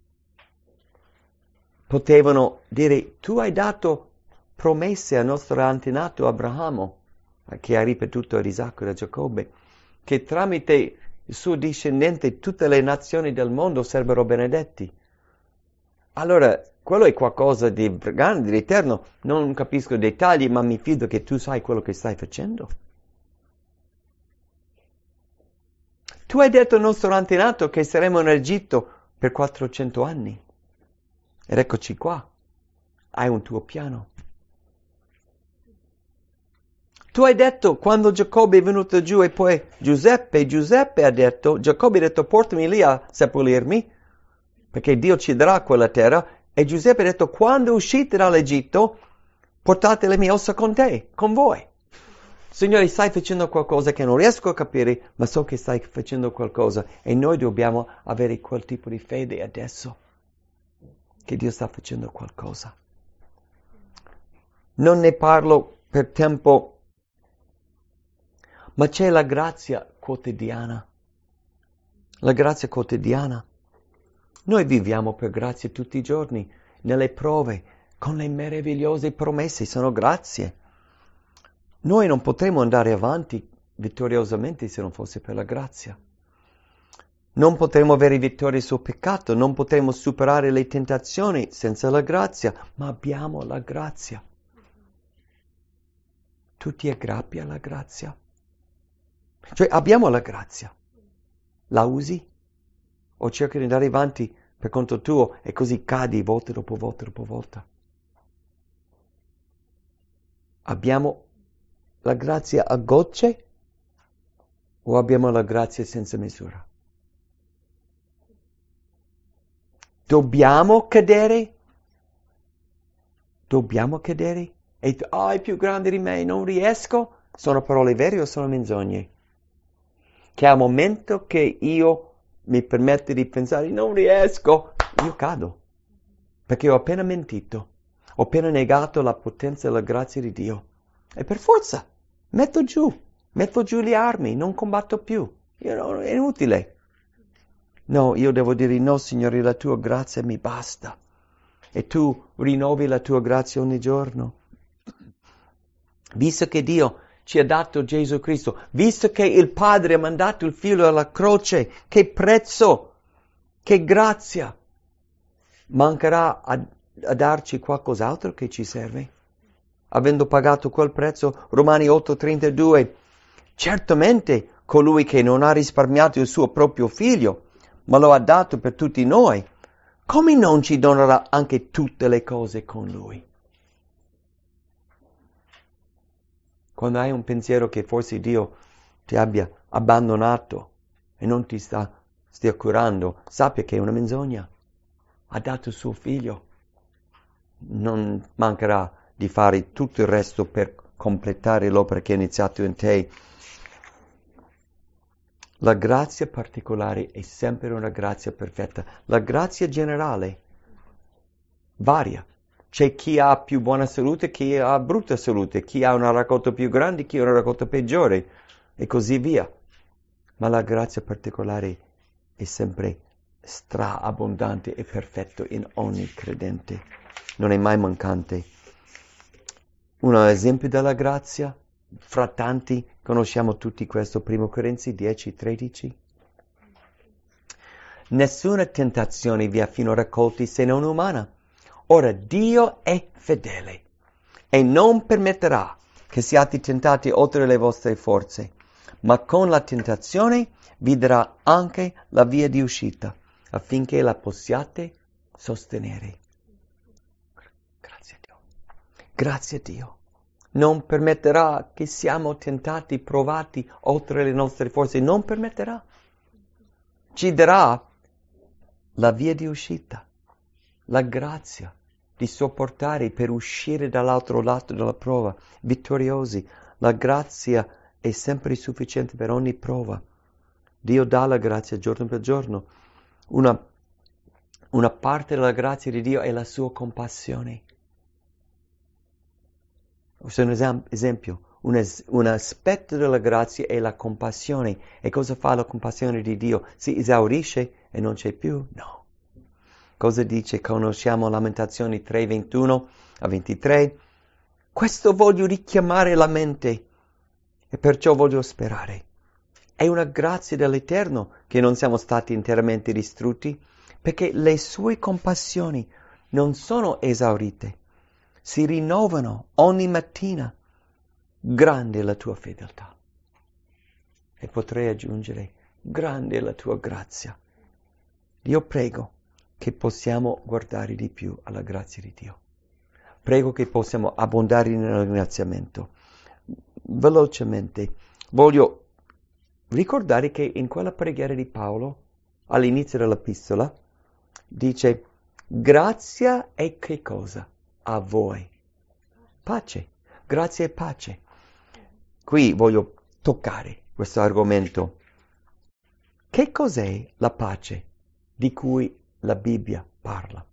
Potevano dire: tu hai dato promesse al nostro antenato Abramo, che ha ripetuto ad Isacco e a Giacobbe, che tramite il suo discendente tutte le nazioni del mondo sarebbero benedetti. Allora, quello è qualcosa di grande, di eterno. Non capisco i dettagli, ma mi fido che tu sai quello che stai facendo. Tu hai detto al nostro antenato che saremo in Egitto per 400 anni. Ed eccoci qua. Hai un tuo piano. Tu hai detto quando Giacobbe è venuto giù e poi Giuseppe ha detto, Giacobbe ha detto portami lì a seppellirmi, perché Dio ci darà quella terra, e Giuseppe ha detto quando uscite dall'Egitto portate le mie ossa con te, con voi. Signore, stai facendo qualcosa che non riesco a capire, ma so che stai facendo qualcosa e noi dobbiamo avere quel tipo di fede adesso, che Dio sta facendo qualcosa. Non ne parlo per tempo, ma c'è la grazia quotidiana. La grazia quotidiana. Noi viviamo per grazia tutti i giorni, nelle prove, con le meravigliose promesse, sono grazie. Noi non potremmo andare avanti vittoriosamente se non fosse per la grazia. Non potremmo avere vittoria sul peccato, non potremmo superare le tentazioni senza la grazia, ma abbiamo la grazia. Tu ti aggrappi alla grazia? Cioè abbiamo la grazia, la usi? O cerchi di andare avanti per conto tuo e così cadi volta dopo volta dopo volta? Abbiamo la grazia a gocce o abbiamo la grazia senza misura? Dobbiamo cadere? Dobbiamo cadere? E è più grande di me, non riesco? Sono parole vere o sono menzogne? Che al momento che io mi permetto di pensare non riesco, io cado. Perché ho appena mentito, ho appena negato la potenza e la grazia di Dio. E per forza, metto giù le armi, non combatto più. È inutile. No, io devo dire no, Signore, la tua grazia mi basta. E tu rinnovi la tua grazia ogni giorno. Visto che Dio ci ha dato Gesù Cristo, visto che il Padre ha mandato il Figlio alla croce, che prezzo, che grazia. Mancherà a darci qualcos'altro che ci serve? Avendo pagato quel prezzo, Romani 8:32, certamente colui che non ha risparmiato il suo proprio figlio, ma lo ha dato per tutti noi, come non ci donerà anche tutte le cose con lui? Quando hai un pensiero che forse Dio ti abbia abbandonato e non ti stia curando, sappi che è una menzogna. Ha dato il suo figlio. Non mancherà di fare tutto il resto per completare l'opera che ha iniziato in te. La grazia particolare è sempre una grazia perfetta. La grazia generale varia. C'è chi ha più buona salute, chi ha brutta salute, chi ha una raccolta più grande, chi ha una raccolta peggiore e così via. Ma la grazia particolare è sempre straabbondante e perfetto in ogni credente. Non è mai mancante. Un esempio della grazia, fra tanti, conosciamo tutti questo, 1 Corinzi 10:13. Nessuna tentazione vi ha finora colti se non umana. Ora Dio è fedele e non permetterà che siate tentati oltre le vostre forze, ma con la tentazione vi darà anche la via di uscita, affinché la possiate sostenere. Grazie a Dio. Grazie a Dio. Non permetterà che siamo tentati, provati oltre le nostre forze. Non permetterà. Ci darà la via di uscita, la grazia di sopportare per uscire dall'altro lato della prova, vittoriosi. La grazia è sempre sufficiente per ogni prova. Dio dà la grazia giorno per giorno. Una parte della grazia di Dio è la sua compassione. Un esempio, un aspetto della grazia è la compassione. E cosa fa la compassione di Dio? Si esaurisce e non c'è più? No. Cosa dice? Conosciamo Lamentazioni 3:21-23. Questo voglio richiamare la mente e perciò voglio sperare. È una grazia dell'Eterno che non siamo stati interamente distrutti, perché le sue compassioni non sono esaurite. Si rinnovano ogni mattina. Grande è la tua fedeltà. E potrei aggiungere, grande è la tua grazia. Io prego che possiamo guardare di più alla grazia di Dio. Prego che possiamo abbondare nel ringraziamento. Velocemente, voglio ricordare che in quella preghiera di Paolo, all'inizio dell'epistola, dice, grazia e che cosa? A voi. Pace. Grazia e pace. Qui voglio toccare questo argomento. Che cos'è la pace di cui la Bibbia parla?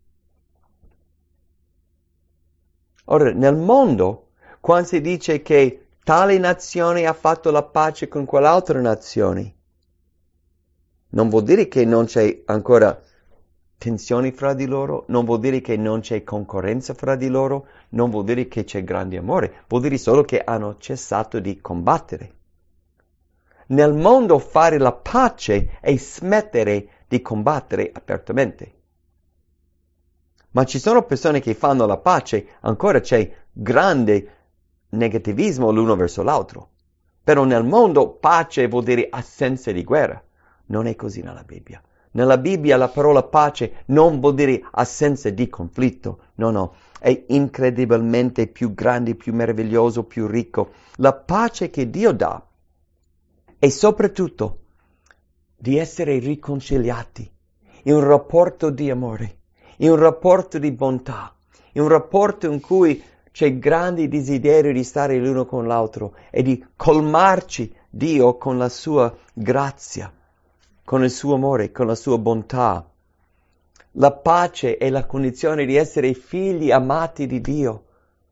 Ora, nel mondo, quando si dice che tale nazione ha fatto la pace con quell'altra nazione, non vuol dire che non c'è ancora tensioni fra di loro, non vuol dire che non c'è concorrenza fra di loro, non vuol dire che c'è grande amore, vuol dire solo che hanno cessato di combattere. Nel mondo fare la pace è smettere di combattere apertamente. Ma ci sono persone che fanno la pace, ancora c'è grande negativismo l'uno verso l'altro. Però nel mondo pace vuol dire assenza di guerra. Non è così nella Bibbia. Nella Bibbia la parola pace non vuol dire assenza di conflitto. No, è incredibilmente più grande, più meraviglioso, più ricco. La pace che Dio dà è soprattutto di essere riconciliati in un rapporto di amore, in un rapporto di bontà, in un rapporto in cui c'è grande desiderio di stare l'uno con l'altro e di colmarci Dio con la sua grazia, con il suo amore, con la sua bontà. La pace è la condizione di essere figli amati di Dio,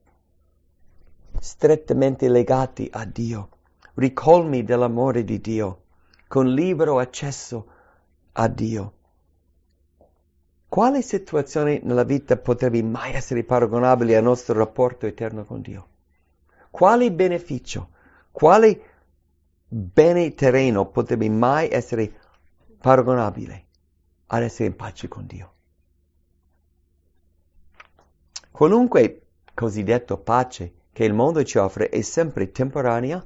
strettamente legati a Dio, ricolmi dell'amore di Dio, con libero accesso a Dio. Quale situazione nella vita potrebbe mai essere paragonabile al nostro rapporto eterno con Dio? Quale beneficio, quale bene terreno potrebbe mai essere paragonabile ad essere in pace con Dio? Qualunque cosiddetto pace che il mondo ci offre è sempre temporanea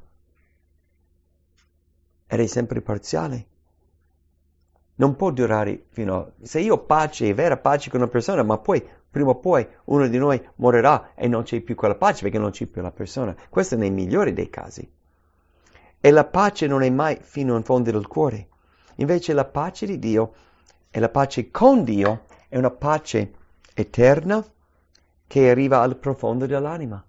ed è sempre parziale. Non può durare fino a... Se io ho pace, vera pace con una persona, ma poi, prima o poi, uno di noi morirà e non c'è più quella pace perché non c'è più la persona. Questo è nei migliori dei casi. E la pace non è mai fino in fondo del cuore. Invece la pace di Dio e la pace con Dio è una pace eterna che arriva al profondo dell'anima.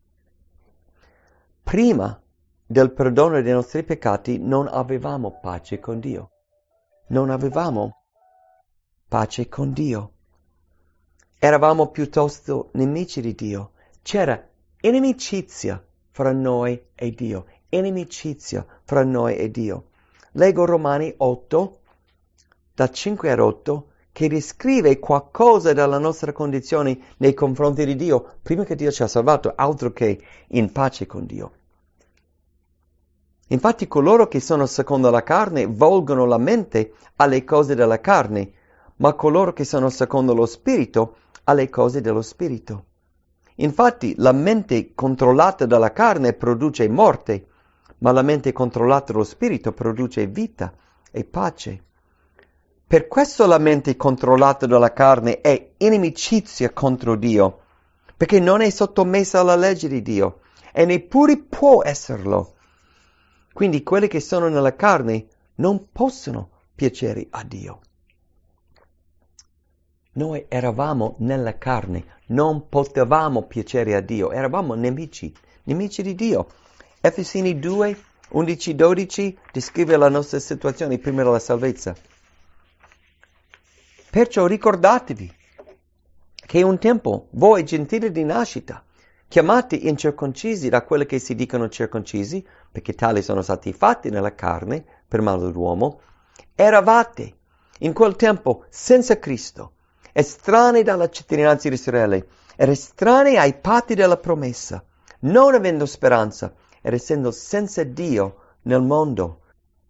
Prima del perdono dei nostri peccati non avevamo pace con Dio. Non avevamo pace con Dio. Eravamo piuttosto nemici di Dio. C'era inimicizia fra noi e Dio. Inimicizia fra noi e Dio. Leggo Romani 8, da 5 a 8, che descrive qualcosa della nostra condizione nei confronti di Dio, prima che Dio ci ha salvato, altro che in pace con Dio. Infatti coloro che sono secondo la carne volgono la mente alle cose della carne, ma coloro che sono secondo lo spirito alle cose dello spirito. Infatti la mente controllata dalla carne produce morte, ma la mente controllata dallo spirito produce vita e pace. Per questo la mente controllata dalla carne è inimicizia contro Dio, perché non è sottomessa alla legge di Dio e neppure può esserlo. Quindi quelli che sono nella carne non possono piacere a Dio. Noi eravamo nella carne, non potevamo piacere a Dio, eravamo nemici di Dio. Efesini 2, 11, 12 descrive la nostra situazione prima della salvezza. Perciò ricordatevi che un tempo voi gentili di nascita, chiamati incirconcisi da quelli che si dicono circoncisi, perché tali sono stati fatti nella carne per mano dell'uomo, eravate in quel tempo senza Cristo, estranei dalla cittadinanza di Israele, ed estranei ai patti della promessa, non avendo speranza, ed essendo senza Dio nel mondo.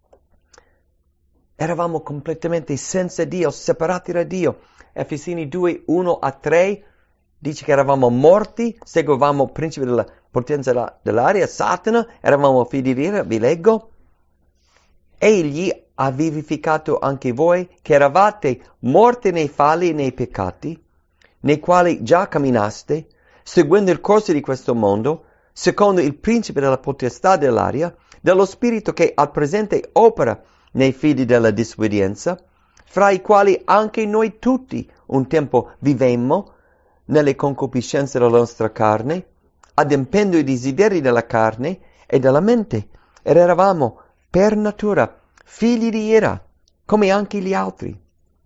Eravamo completamente senza Dio, separati da Dio. Efesini 2, 1 a 3 dice che eravamo morti, seguivamo il principe della potenza dell'aria, Satana, eravamo figli di ira, vi leggo. Egli ha vivificato anche voi che eravate morti nei falli e nei peccati, nei quali già camminaste, seguendo il corso di questo mondo, secondo il principe della potestà dell'aria, dello spirito che al presente opera nei figli della disobbedienza, fra i quali anche noi tutti un tempo vivemmo nelle concupiscenze della nostra carne, adempendo i desideri della carne e della mente, ed eravamo per natura figli di ira, come anche gli altri.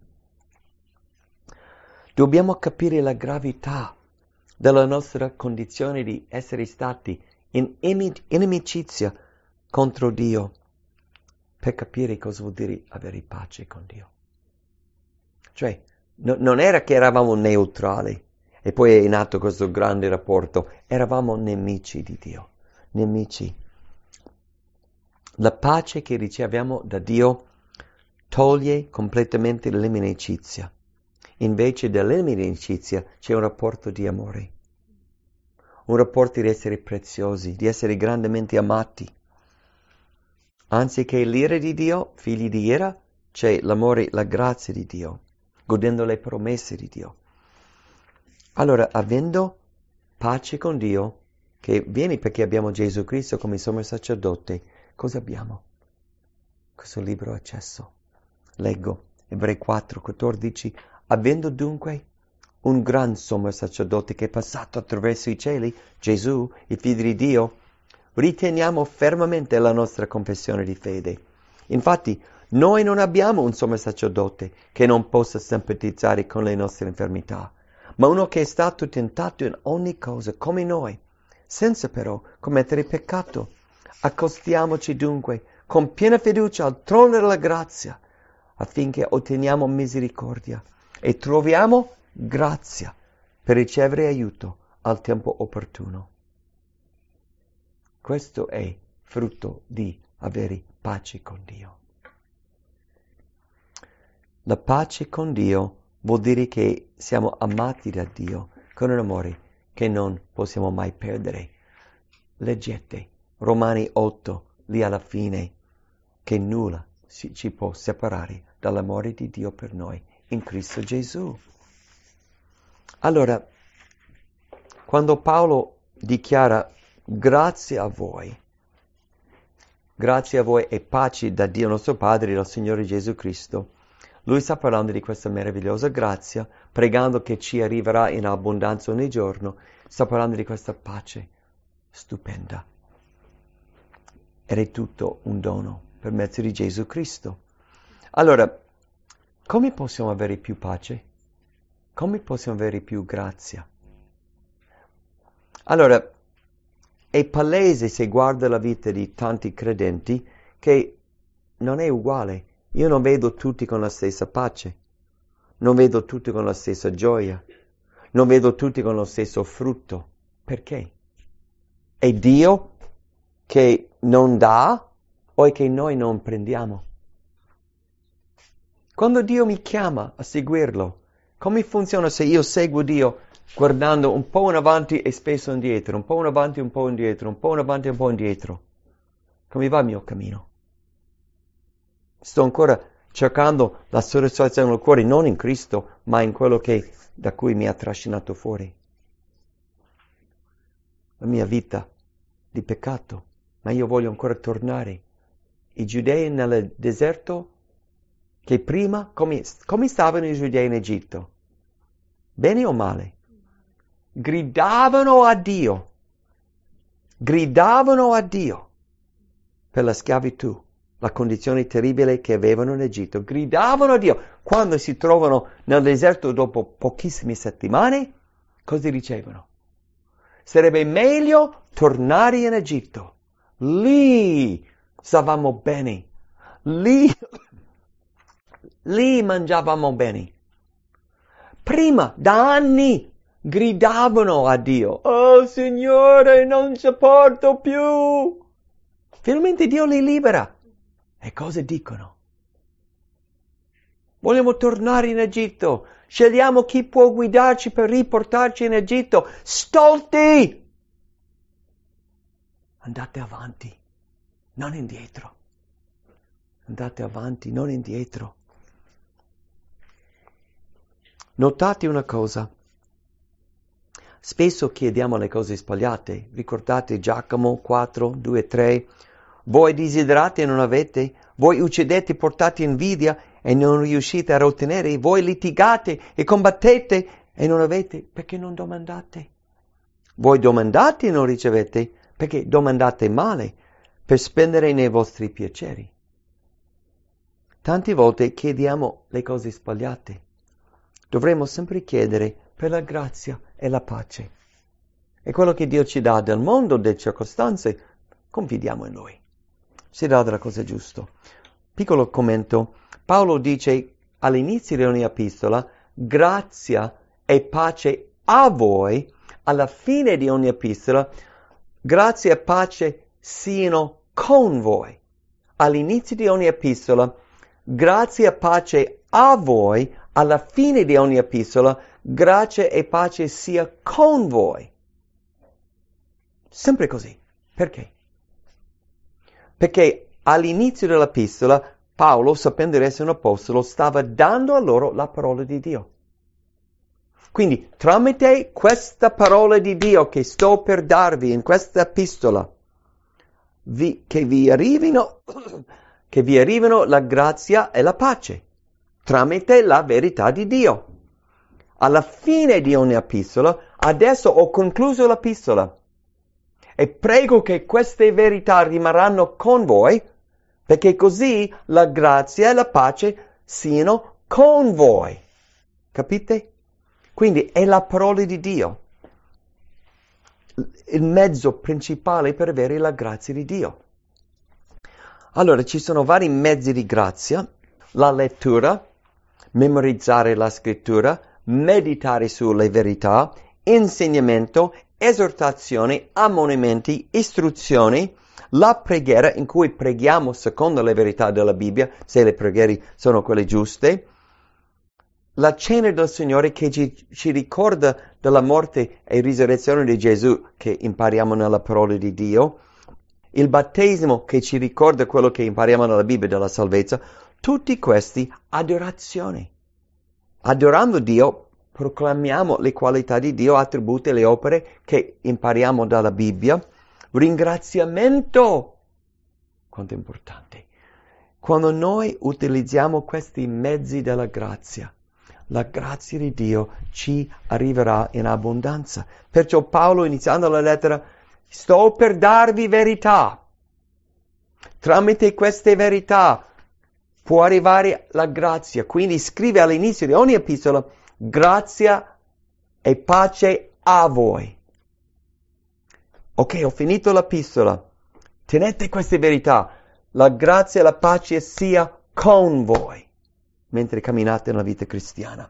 Dobbiamo capire la gravità della nostra condizione di essere stati in inimicizia contro Dio, per capire cosa vuol dire avere pace con Dio. Cioè, non era che eravamo neutrali e poi è nato questo grande rapporto, eravamo nemici di Dio, nemici. La pace che riceviamo da Dio toglie completamente l'inimicizia. Invece dell'inimicizia c'è un rapporto di amore, un rapporto di essere preziosi, di essere grandemente amati. Anziché l'ira di Dio, figli di ira, c'è l'amore, la grazia di Dio, godendo le promesse di Dio. Allora, avendo pace con Dio, che viene perché abbiamo Gesù Cristo come sommo sacerdote, cosa abbiamo? Questo libero accesso. Leggo, Ebrei 4:14. Avendo dunque un gran sommo sacerdote che è passato attraverso i cieli, Gesù, il Figlio di Dio, riteniamo fermamente la nostra confessione di fede. Infatti, noi non abbiamo un sommo sacerdote che non possa simpatizzare con le nostre infermità, ma uno che è stato tentato in ogni cosa come noi, senza però commettere peccato. Accostiamoci dunque con piena fiducia al trono della grazia, affinché otteniamo misericordia e troviamo grazia per ricevere aiuto al tempo opportuno. Questo è frutto di avere pace con Dio. La pace con Dio vuol dire che siamo amati da Dio con un amore che non possiamo mai perdere. Leggete Romani 8, lì alla fine, che nulla ci può separare dall'amore di Dio per noi in Cristo Gesù. Allora, quando Paolo dichiara grazie a voi e pace da Dio nostro Padre e dal Signore Gesù Cristo, lui sta parlando di questa meravigliosa grazia, pregando che ci arriverà in abbondanza ogni giorno, sta parlando di questa pace stupenda. Ed è tutto un dono per mezzo di Gesù Cristo. Allora, come possiamo avere più pace? Come possiamo avere più grazia? Allora, è palese se guarda la vita di tanti credenti che non è uguale. Io non vedo tutti con la stessa pace, non vedo tutti con la stessa gioia, non vedo tutti con lo stesso frutto. Perché? È Dio che non dà o è che noi non prendiamo? Quando Dio mi chiama a seguirlo, come funziona se io seguo Dio guardando un po' in avanti e spesso indietro, un po' in avanti e un po' indietro, un po' in avanti e un po' indietro? Come va il mio cammino? Sto ancora cercando la soddisfazione del cuore, non in Cristo, ma in quello da cui mi ha trascinato fuori. La mia vita di peccato, ma io voglio ancora tornare. I giudei nel deserto, che prima, come stavano i giudei in Egitto? Bene o male? Gridavano a Dio per la schiavitù, la condizione terribile che avevano in Egitto. Gridavano a Dio. Quando si trovano nel deserto dopo pochissime settimane, cosa ricevono? Sarebbe meglio tornare in Egitto. Lì stavamo bene. Lì mangiavamo bene. Prima, da anni, gridavano a Dio. Oh Signore, non sopporto più. Finalmente Dio li libera. E cosa dicono? Vogliamo tornare in Egitto. Scegliamo chi può guidarci per riportarci in Egitto. Stolti! Andate avanti, non indietro. Andate avanti, non indietro. Notate una cosa. Spesso chiediamo le cose sbagliate. Ricordate Giacomo 4, 2, 3. Voi desiderate e non avete. Voi uccidete, portate invidia e non riuscite a ottenere. Voi litigate e combattete e non avete. Perché non domandate? Voi domandate e non ricevete. Perché domandate male per spendere nei vostri piaceri. Tante volte chiediamo le cose sbagliate. Dovremmo sempre chiedere per la grazia e la pace. E quello che Dio ci dà del mondo, delle circostanze, confidiamo in Lui. Si dà della cosa giusta. Piccolo commento. Paolo dice all'inizio di ogni epistola, grazia e pace a voi. Alla fine di ogni epistola, grazia e pace siano con voi. All'inizio di ogni epistola, grazia e pace a voi. Alla fine di ogni epistola, grazia e pace sia con voi. Sempre così. Perché? Perché all'inizio dell'epistola, Paolo, sapendo di essere un apostolo, stava dando a loro la parola di Dio. Quindi, tramite questa parola di Dio che sto per darvi in questa epistola, che vi arrivino la grazia e la pace. Tramite la verità di Dio. Alla fine di ogni epistola, adesso ho concluso l'epistola e prego che queste verità rimarranno con voi, perché così la grazia e la pace siano con voi. Capite? Quindi è la parola di Dio, il mezzo principale per avere la grazia di Dio. Allora, ci sono vari mezzi di grazia: la lettura, memorizzare la scrittura, meditare sulle verità, insegnamento, esortazioni, ammonimenti, istruzioni, la preghiera in cui preghiamo secondo le verità della Bibbia, se le preghiere sono quelle giuste, la cena del Signore che ci ricorda della morte e risurrezione di Gesù che impariamo nella parola di Dio, il battesimo che ci ricorda quello che impariamo nella Bibbia della salvezza. Tutti questi adorazioni. Adorando Dio, proclamiamo le qualità di Dio, attributi e le opere che impariamo dalla Bibbia. Ringraziamento. Quanto è importante. Quando noi utilizziamo questi mezzi della grazia, la grazia di Dio ci arriverà in abbondanza. Perciò Paolo, iniziando la lettera, sto per darvi verità. Tramite queste verità può arrivare la grazia. Quindi scrive all'inizio di ogni epistola, grazia e pace a voi. Ok, ho finito l'epistola. Tenete queste verità. La grazia e la pace sia con voi mentre camminate nella vita cristiana.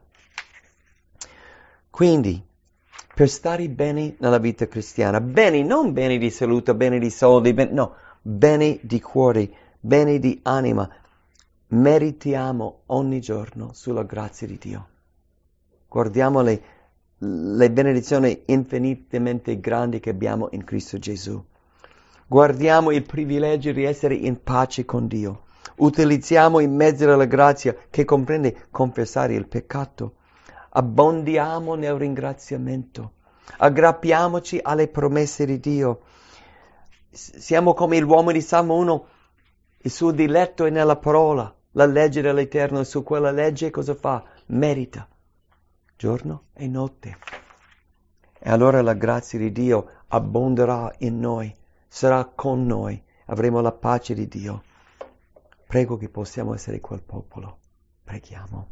Quindi, per stare bene nella vita cristiana, bene, non bene di salute, bene di soldi, no, bene di cuore, bene di anima, meritiamo ogni giorno sulla grazia di Dio. Guardiamo le benedizioni infinitamente grandi che abbiamo in Cristo Gesù. Guardiamo il privilegio di essere in pace con Dio. Utilizziamo i mezzi della grazia che comprende confessare il peccato. Abbondiamo nel ringraziamento. Aggrappiamoci alle promesse di Dio. Siamo come l'uomo di Salmo 1, il suo diletto è nella parola, la legge dell'Eterno, e su quella legge cosa fa? Medita, giorno e notte. E allora la grazia di Dio abbonderà in noi, sarà con noi, avremo la pace di Dio. Prego che possiamo essere quel popolo. Preghiamo.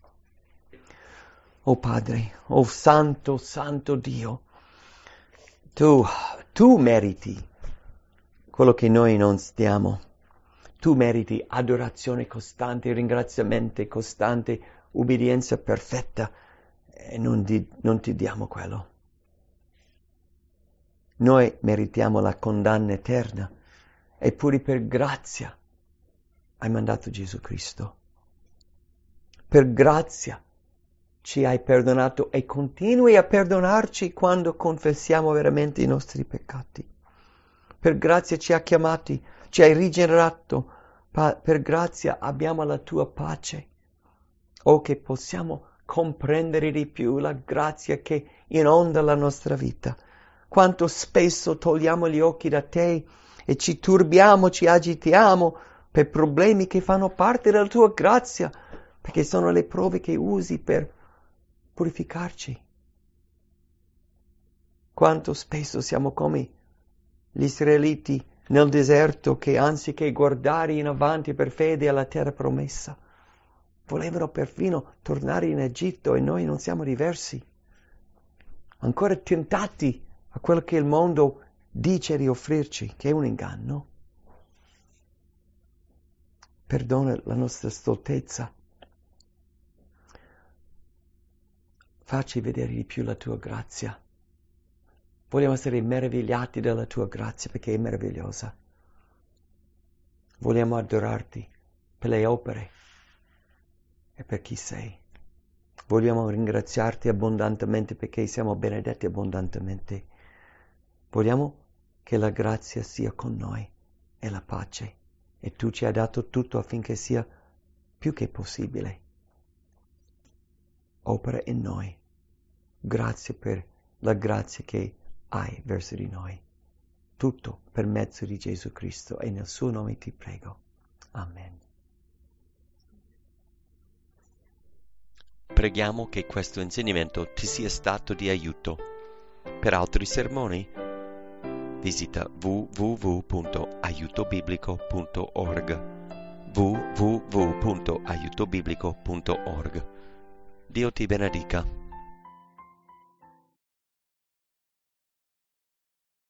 Oh Padre, oh Santo, Santo Dio, tu meriti quello che noi non stiamo. Tu meriti adorazione costante, ringraziamento costante, ubbidienza perfetta, e non ti diamo quello. Noi meritiamo la condanna eterna, eppure per grazia hai mandato Gesù Cristo. Per grazia ci hai perdonato e continui a perdonarci quando confessiamo veramente i nostri peccati. Per grazia ci hai chiamati, ci hai rigenerato Per grazia abbiamo la tua pace. O che possiamo comprendere di più la grazia che inonda la nostra vita. Quanto spesso togliamo gli occhi da te e ci turbiamo, ci agitiamo per problemi che fanno parte della tua grazia, perché sono le prove che usi per purificarci. Quanto spesso siamo come gli israeliti nel deserto che anziché guardare in avanti per fede alla terra promessa, volevano perfino tornare in Egitto e noi non siamo diversi. Ancora tentati a quello che il mondo dice di offrirci, che è un inganno. Perdona la nostra stoltezza. Facci vedere di più la tua grazia. Vogliamo essere meravigliati dalla tua grazia perché è meravigliosa. Vogliamo adorarti per le opere e per chi sei. Vogliamo ringraziarti abbondantemente perché siamo benedetti abbondantemente. Vogliamo che la grazia sia con noi e la pace. E tu ci hai dato tutto affinché sia più che possibile. Opera in noi. Grazie per la grazia che hai verso di noi. Tutto per mezzo di Gesù Cristo e nel suo nome ti prego. Amen. Preghiamo che questo insegnamento ti sia stato di aiuto. Per altri sermoni, visita www.aiutobiblico.org www.aiutobiblico.org. Dio ti benedica.